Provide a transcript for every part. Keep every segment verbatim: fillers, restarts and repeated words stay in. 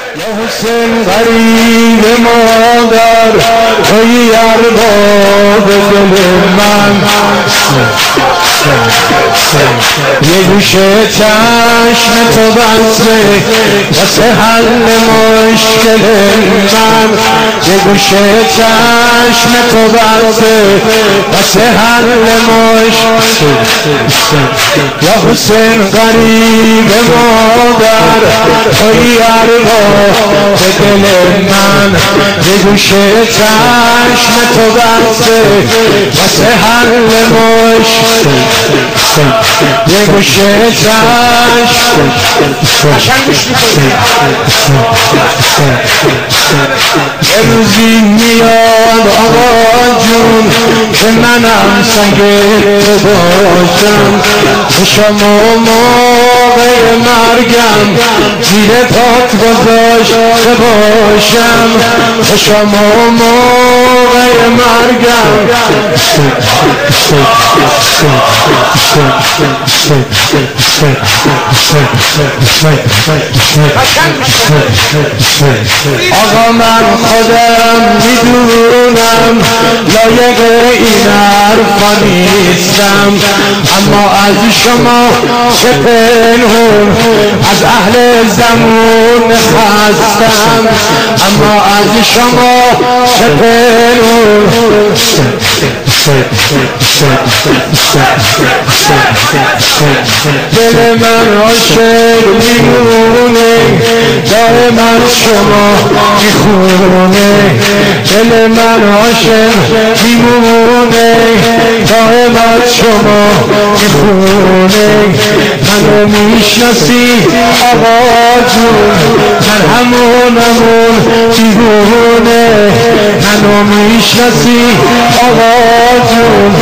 یا حسین غریب مادر توی ارباب دل من یه گوشه چشم تو بسته واسه حل مشکل من یه گوشه چشم تو بسته واسه حل مشکل یا حسین غریب مادر توی ارباب دل من یه گوشه چشم تو بسته واسه حل مشکل یه گوشه چشم یه روزی میاد آقا جون که منم سنگ باشم که شما موقع مرگم زیر پات گذاشته باشم که شما موقع مرگم آقا من خودم میدونم لایق این حرفا نیستم اما از شما چه پنهون از اهل زمون هستم اما از شما چه پنهون دل من عاشق میمونه دائما شما میخونه دل من عاشق میمونه دائما شما میخونه منو میشناسی آقا جون من همونمون دیوونه منو میشناسی آقا جون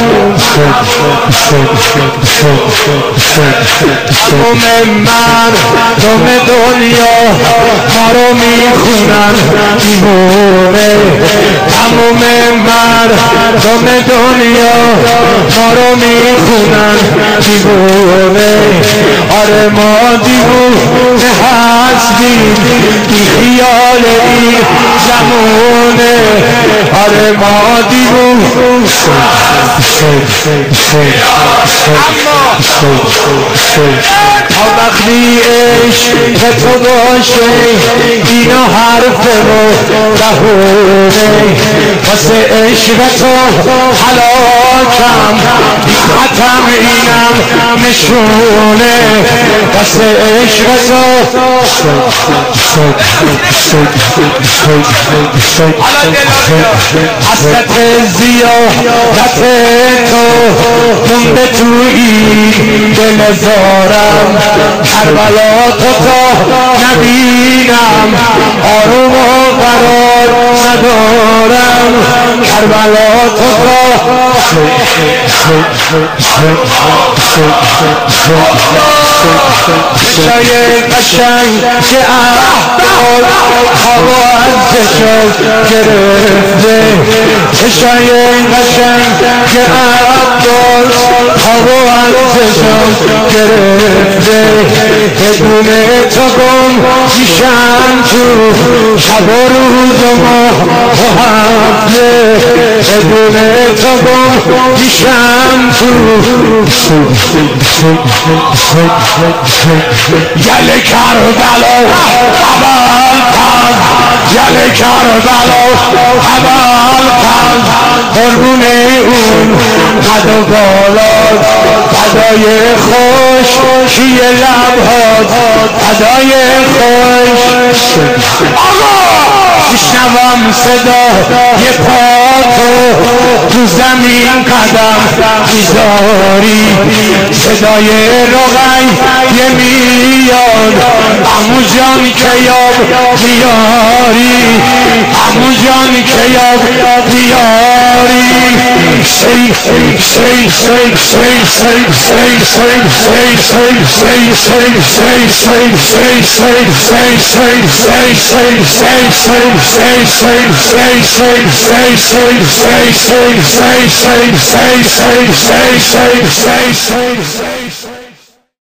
تمام من تمام دنیا ما رو میخونن دیوونه تمام من تمام دنیا ما رو میخونن دیوونه آره ما دیوونه هستیم بی خیال این زمونه آره ما دیوونه تا وقتی عشق تو باشه اینا حرف رو بهونه واسه عشق تو هلاکم بی خطم اینم نشونه واسه عشق تو حسرت زیادت تو مونده توی دل زارم کربلا تو تا نبینم آروم و قرار ندارم کربلا تو تا شای قشنگ که احبال هوا از چشم گرفته چشای قشنگ که احبال هوا از چشم گرفته بدون تو گم میشم تو شب و روز و ماه و هفته بدون تو گم میشم تو گل کربلا اول قلب گل کربلا اول قلب قربون اون قد و بالات قدای خوش شیه لبهات قدای خوش میشنوم صدا یه پاتو تو زمین قدم میذاری صدای رقی یه میاد عمو جان که یاد میاری عمو جان که یاد میاری سی سی سی سی سی سی سی سی سی سی سی سی سی سی سی